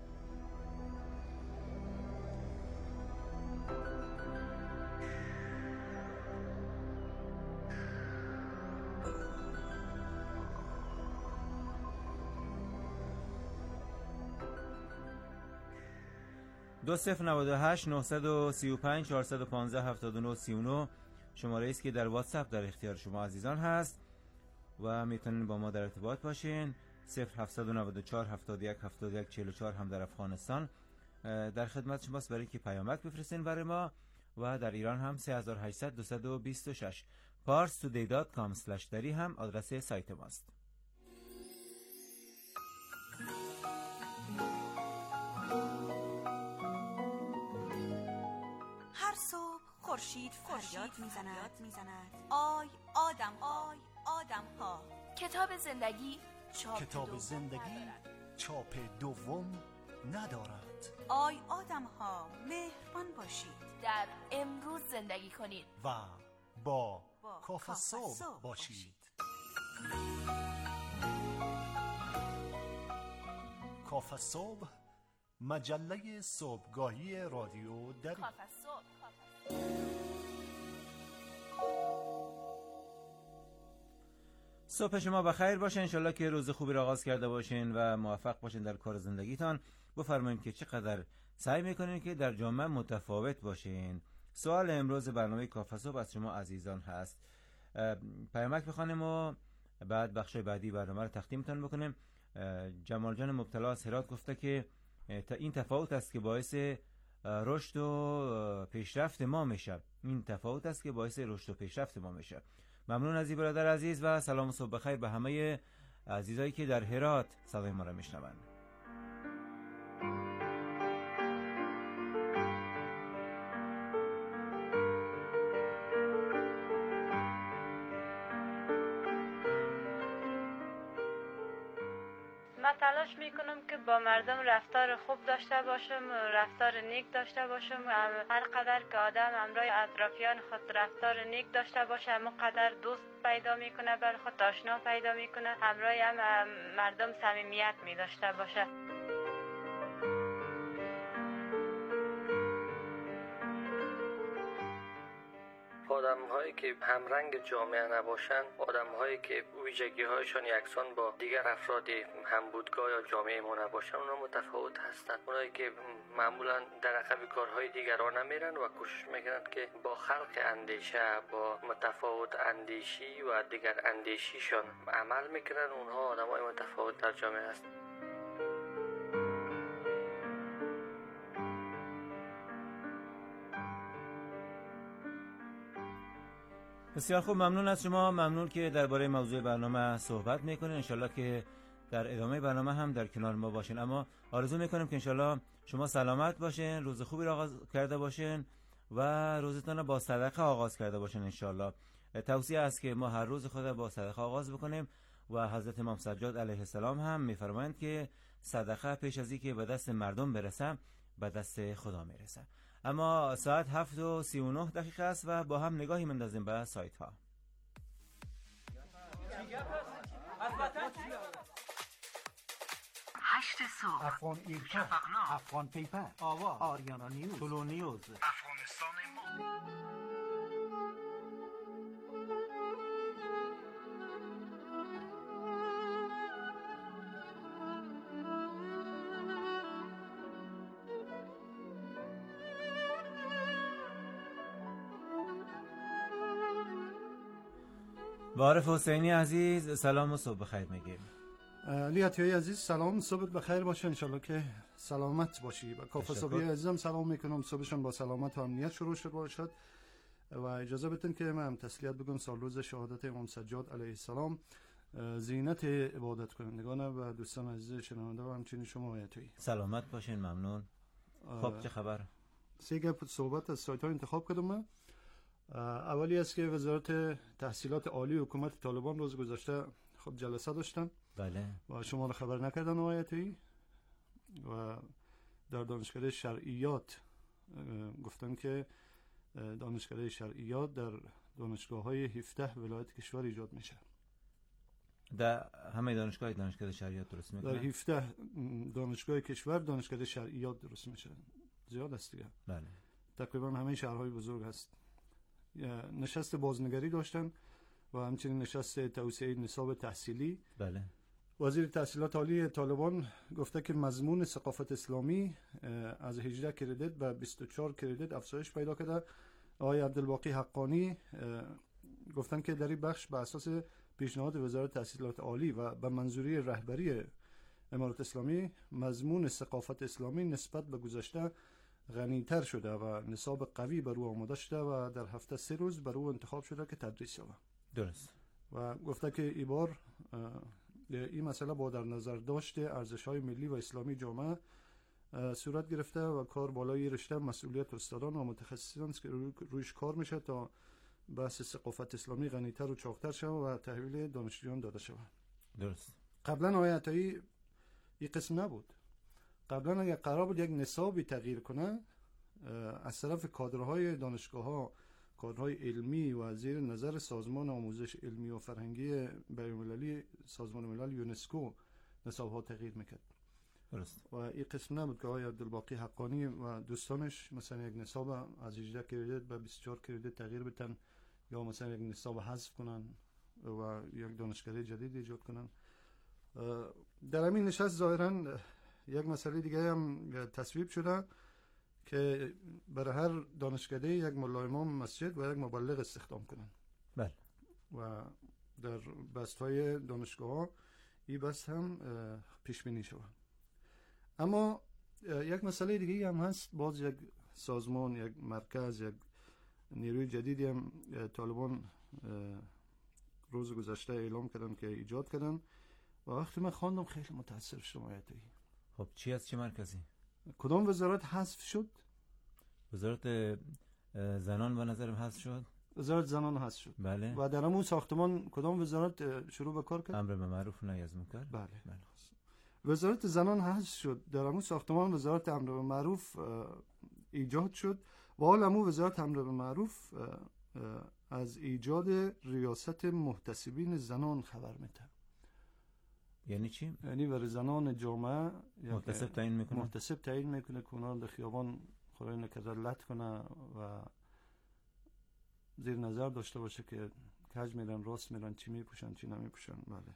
Speaker 6: دو صفر نود و هشت نهصد و سی و پنج چهارصد و پانزده هفتاد و نه سی و نه شماره است که در واتساپ در اختیار شما عزیزان هست و میتونین با ما در ارتباط باشین. صفر هفتصد و نود و چهار هفتاد و یک هفتاد و یک چهل و چهار هم در افغانستان در خدمت شماست برای که پیامک بفرستین برای ما و در ایران هم سه هزار و هشتصد دویست و بیست و شش پارس تودی دات کام اسلش دری هم آدرس سایت ماست.
Speaker 17: هر صبح خورشید فریاد میزند میزند آی آدم آی آدم ها. کتاب زندگی چاپ
Speaker 1: کتاب زندگی چاپ دوم ندارد.
Speaker 17: آی آدم ها مهربان باشید، در امروز زندگی کنید
Speaker 1: و با, با کافه صبح باشید. کافه صبح، مجله صبحگاهی رادیو دری.
Speaker 17: کافه صبح.
Speaker 6: صبح شما بخیر باشه، انشالله که روز خوبی را آغاز کرده باشین و موفق باشین در کار زندگیتان. بفرمایید که چقدر سعی میکنین که در جامعه متفاوت باشین. سوال امروز برنامه کافه صبح از شما عزیزان هست. پیامک بخوانیم و بعد بخش بعدی برنامه رو تقدیمتان بکنیم. جمال جان مبتلا از هرات گفته که این تفاوت است که باعث رشد و پیشرفت ما میشه. این تفاوت است که باعث رشد و پیشرفت ما میشه. ممنون از این برادر عزیز و سلام و صبح بخیر به همه عزیزایی که در هرات صدای ما را میشنوند.
Speaker 18: من تلاش میکنم که با مردم رفتار خوب داشته باشم، رفتار نیک داشته باشم. هر قدر که آدم همراه اطرافیان خود رفتار نیک داشته باشه، همون قدر دوست پیدا میکنه، بر خود آشنا پیدا میکنه، همراه هم مردم صمیمیت می داشته باشه.
Speaker 19: آدم هایی که همرنگ جامعه نباشن، آدم هایی که ویژگی هایشان یکسان با دیگر افراد همبودگاه یا جامعه ما نباشن، اونا متفاوت هستند. اونایی که معمولا در عقب کارهای دیگران نمیرن و کوشش میکنن که با خلق اندیشه، با متفاوت اندیشی و دیگر اندیشیشان عمل میکنن، اونها آدم های متفاوت در جامعه هستند.
Speaker 6: بسیار خوب، ممنون از شما. ممنون که درباره موضوع برنامه صحبت میکنین. انشالله که در ادامه برنامه هم در کنار ما باشین. اما آرزو میکنیم که انشالله شما سلامت باشین، روز خوبی را آغاز کرده باشین و روزتان را با صدقه آغاز کرده باشین انشالله. توصیه است که ما هر روز خود را با صدقه آغاز بکنیم و حضرت امام سجاد علیه السلام هم میفرمایند که صدقه پیش از اینکه به دست مردم برسه به دست خدا میرسه. اما ساعت هفت و سی و نه دقیقه است و با هم نگاهی مندازیم به سایت ها.
Speaker 20: از
Speaker 1: صبح،
Speaker 10: افغان ایرکا،
Speaker 1: شفقنامه،
Speaker 10: افغان پیپر،
Speaker 6: آوا،
Speaker 10: آریانا نیوز،
Speaker 6: طلو نیوز،
Speaker 1: افغانستان ما.
Speaker 6: عارف حسینی عزیز سلام و صبح بخیر میگیم.
Speaker 10: علی عطیه‌ای عزیز سلام، صبحت بخیر باشه، انشالله که سلامت باشی. و کافصابی عزیزم سلام میکنم، صبحشون با سلامت و امنیت شروع شد باشد. و اجازه بدین که من تسلیت بگم سال روز شهادت امام سجاد علیه السلام زینت عبادت کنندگان و دوستان عزیز شنونده و همچنین شما عطیه‌ای
Speaker 6: سلامت باشین. ممنون. خب چه خبر؟
Speaker 10: سه گپ صحبت از سایت ها انتخاب کردم من. اولی است که وزارت تحصیلات عالی حکومت طالبان روز گذشته خب جلسه داشتن.
Speaker 6: بله. و
Speaker 10: شما رو خبر نکردن آیتی و در دانشکده شرعیات گفتن که دانشکده شرعیات در دانشگاه های هفده ولایت کشور ایجاد میشه.
Speaker 6: در همه دانشگاه دانشکده شرعیات درست میکنن؟
Speaker 10: در هفده دانشگاه کشور دانشکده شرعیات درست میشه. زیاد است دیگه.
Speaker 6: بله.
Speaker 10: تقریبا همه شهرهای بزرگ هست. نشست بازنگری داشتن و همچنین نشست توسعه نصاب تحصیلی.
Speaker 6: بله.
Speaker 10: وزیر تحصیلات عالی طالبان گفته که مضمون ثقافت اسلامی از هجده کردیت به بیست و چهار کردیت افزایش پیدا کرده. آقای عبدالباقی حقانی گفتن که در این بخش به اساس پیشنهاد وزارت تحصیلات عالی و به منظوری رهبری امارت اسلامی مضمون ثقافت اسلامی نسبت به گذشته غنی‌تر شده و نصاب قوی بر او آماده شده و در هفته سه روز بر او انتخاب شده که تدریس شود.
Speaker 6: درست.
Speaker 10: و گفته که این بار این مسئله با در نظر داشته ارزش‌های ملی و اسلامی جامعه صورت گرفته و کار بالای رشته مسئولیت استادان و متخصصان که رویش کار میشه تا بحث ثقافت اسلامی غنی‌تر و چاق‌تر شود و تحویل دانشجویان داده شود.
Speaker 6: درست.
Speaker 10: قبلا آیتایی این قسم نبود. قبلا اگر قرار بود یک نصابی تغییر کنه از طرف کادرهای دانشگاه‌ها، کادرهای علمی و زیر نظر سازمان آموزش علمی و فرهنگی بین‌المللی سازمان ملل یونسکو نصاب‌ها تغییر میکرد.
Speaker 6: درست.
Speaker 10: و این قسم نبود که آقای عبدالباقی حقانی و دوستانش مثلا یک نصاب از هجده کردیت به بیست و چهار کردیت تغییر بدن یا مثلا یک نصاب حذف کنن و یک دانشکده جدید ایجاد کنن. در همین نشست ظاهراً یک مسئله دیگه هم تصویب شده که برای هر دانشکده یک ملا امام مسجد و یک مبلغ استخدام کنن.
Speaker 6: بله.
Speaker 10: و در بست‌های دانشگاه‌ها این بست هم پیش بینی شده. اما یک مسئله دیگه هم هست، باز یک سازمان، یک مرکز، یک نیروی جدیدی هم طالبان روز گذشته اعلام کردن که ایجاد کردن و وقتی من خواندم خیلی متأثر شدم. آیتایی
Speaker 6: خب چی از چه مرکزی؟
Speaker 10: کدام وزارت حذف شد؟
Speaker 6: وزارت زنان به نظرم حذف شد.
Speaker 10: وزارت زنان حذف شد.
Speaker 6: بله.
Speaker 10: و در همون ساختمان کدام وزارت شروع به کار کرد؟
Speaker 6: امر به معروف و نهی از منکر.
Speaker 10: بله. بله. وزارت زنان حذف شد. در همون ساختمان وزارت امر به معروف ایجاد شد و حالا همون وزارت امر به معروف از ایجاد ریاست محتسبین زنان خبر میده.
Speaker 6: یعنی چی؟
Speaker 10: یعنی برای زنان جامعه
Speaker 6: محتسب تعیین میکنه.
Speaker 10: محتسب تعیین میکنه که اونا در خیابان خدای نکرده لط کنه و زیر نظر داشته باشه که کج میرن راست میرن، چی میپوشن چی نمیپوشن. بله.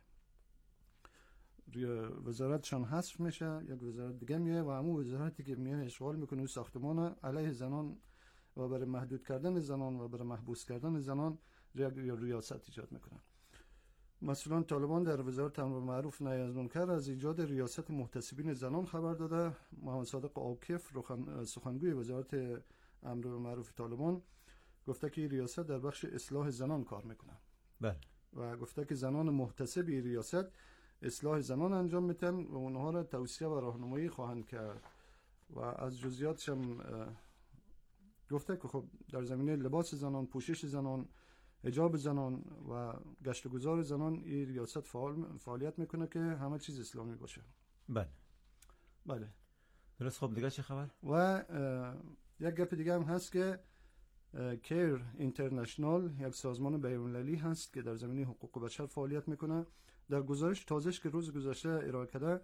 Speaker 10: وزارتشان حذف میشه، یک وزارت دیگه میه و همون وزارتی که میه اشغال میکنه اون ساختمان علیه زنان و برای محدود کردن زنان و برای محبوس کردن زنان یک ریاست ایجاد میکنن. مسئولان طالبان در وزارت امر معروف نهی از منکر از ایجاد ریاست محتسبین زنان خبر داده. محمد صادق عاکف سخنگوی وزارت امر معروف طالبان گفته که ریاست در بخش اصلاح زنان کار میکنه.
Speaker 6: بله.
Speaker 10: و گفته که زنان محتسب ریاست اصلاح زنان انجام میتن و اونها را توصیه و راهنمایی خواهند کرد. و از جزئیاتش هم گفته که خب در زمینه لباس زنان، پوشش زنان، حجاب زنان و گشت و گذار زنان این ریاست فعال فعالیت میکنه که همه چیز اسلامی باشه.
Speaker 6: بله.
Speaker 10: بله.
Speaker 6: درست. خب دیگه چه خبر؟
Speaker 10: و یک گپ دیگه هم هست که کیر اینترنشنال یک سازمان بین‌المللی هست که در زمینه حقوق بشر فعالیت میکنه. در گزارش تازه‌اش که روز گذشته ارائه کرده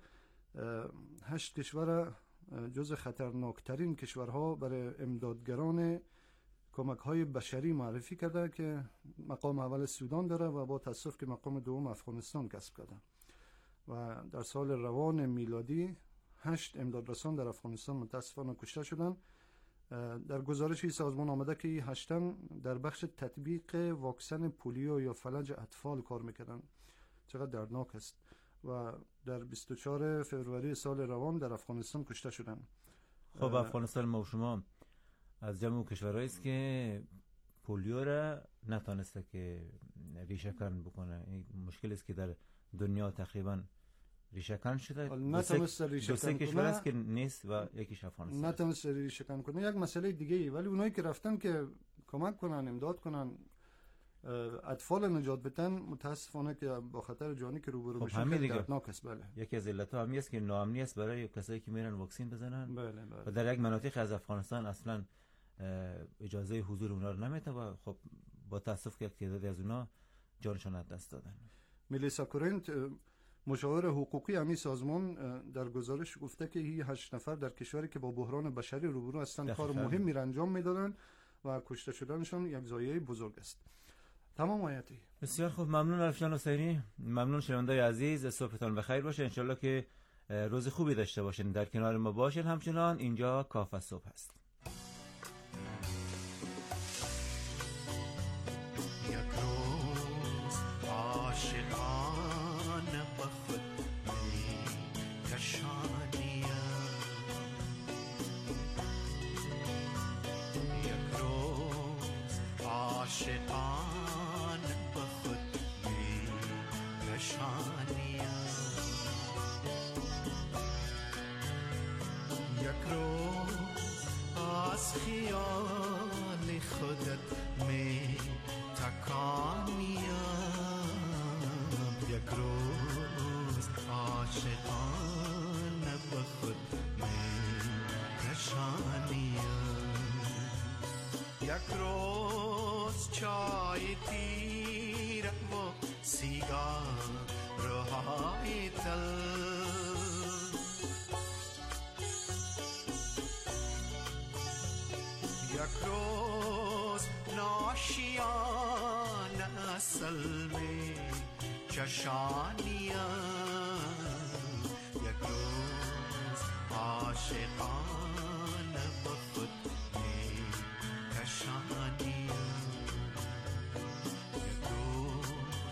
Speaker 10: هشت کشور جز خطرناکترین کشورها برای امدادگران کمک های بشری معرفی کرده که مقام اول سودان داره و با تاسف که مقام دوم افغانستان کسب کرده. و در سال روان میلادی هشت امدادرسان در افغانستان متاسفانه کشته شدند. در گزارشی سازمان آمده که این هشتن در بخش تطبیق واکسن پولیو یا فلج اطفال کار میکردن. چقدر دردناک است. و در بیست و چهارم فوریه سال روان در افغانستان کشته شدند.
Speaker 6: خب افغانستان ما و شما از جمع کشورهایی است که پولیو را نتونسته که ریشه کن بکنه. این مشکل است که در دنیا تقریبا ریشه کن شده.
Speaker 10: نتونسته ریشه کن کنه.
Speaker 6: کشور است که نیست و یکیش افغانستان.
Speaker 10: نتونسته ریشه کن کنه. یک مسئله دیگه ای، ولی اونایی که رفتن که کمک کنن، امداد کنن، اطفال نجات بدن، متاسفانه که با خطر جانی که روبرو بشن خیلی دردناک است. بله.
Speaker 6: یکی از علت‌ها همی است که ناامنی است برای کسایی که میرن واکسن بزنن.
Speaker 10: بله بله.
Speaker 6: و در یک مناطق از افغانستان اصلا اجازه حضور اونا رو نمیده و خب با تاسف که تعدادی از اونا جانشون از دست دادن.
Speaker 10: ملیسا کورنت مشاور حقوقی همین سازمان در گزارش گفته که این هشت نفر در کشوری که با بحران بشری روبرو هستند کار مهمی را انجام میدادن و کشته شدنشون یک ضایعه بزرگ است. تمام آیاتی.
Speaker 6: بسیار خوب، ممنون الفجان حسینی، ممنون شنوندای عزیز، صبحتان بخیر باشه. انشالله که روز خوبی داشته باشین، در کنار ما باشین. همچنان اینجا کافه صبح هست.
Speaker 1: یک روز عاشقانه به خود می کشانیم، یک روز عاشقانه به خود می کشانیم، یک روز از خیال خودت می تکانیم، یک روز عاشقانه به خود می کشانیم، یک روز چای تیر و سیگار های تل، یک روز ناشیان اصل می چشانیم، یک روز عاشقانه به خود می کشانیم، یک روز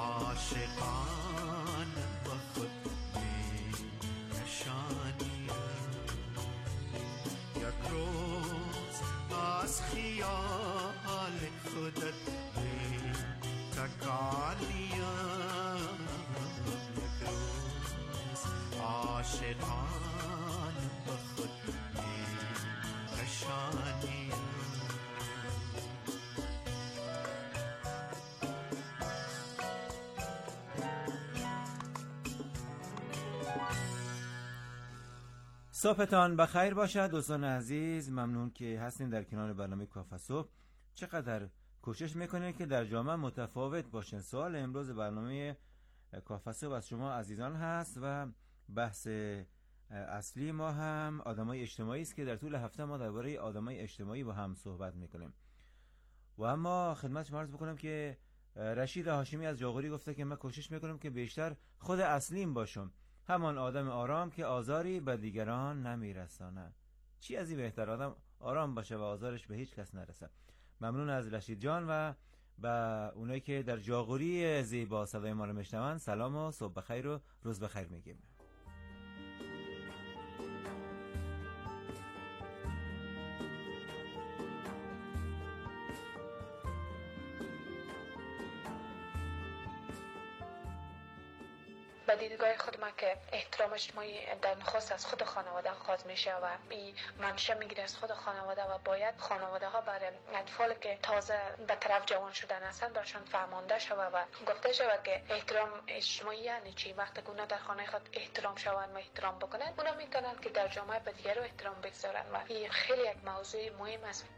Speaker 1: عاشقانه به خود می کشانیم، یک روز از خیال خودت می تکانیم، یک روز عاشقانه به خود می کشانیم.
Speaker 6: صبحتان بخیر باشد دوستان عزیز، ممنون که هستین در کنار برنامه کافه صبح. چقدر کوشش میکنید که در جامعه متفاوت باشین. سوال امروز برنامه کافه صبح از شما عزیزان هست و بحث اصلی ما هم آدمای اجتماعی است که در طول هفته ما درباره آدمای اجتماعی با هم صحبت میکنیم. و اما خدمت شما عرض بکنم که رشید هاشمی از جاغوری گفته که من کوشش میکنم که بیشتر خود اصلیم باشم، همان آدم آرام که آزاری به دیگران نمیرسانه. چی از این بهتر آدم آرام باشه و آزارش به هیچ کس نرسه. ممنون از رشید جان و به اونایی که در جاغوری زیبا صدای ما رو میشنون سلام و صبح بخیر و روز بخیر میگیم.
Speaker 20: به دیدگاه خود من که احترام اجتماعی در نخست از خود خانواده آغاز میشه و این منشه میگیره از خود خانواده و باید خانواده ها برای اطفال که تازه به طرف جوان شدن هستند برشان فهمانده شوه و گفته شود که احترام اجتماعی یعنی چی. وقتی که اونا در خانه خود احترام شوند و احترام بکنند اونا میتونن که در جامعه به دیگران احترام بگذارن و این خیلی یک موضوع مهم است.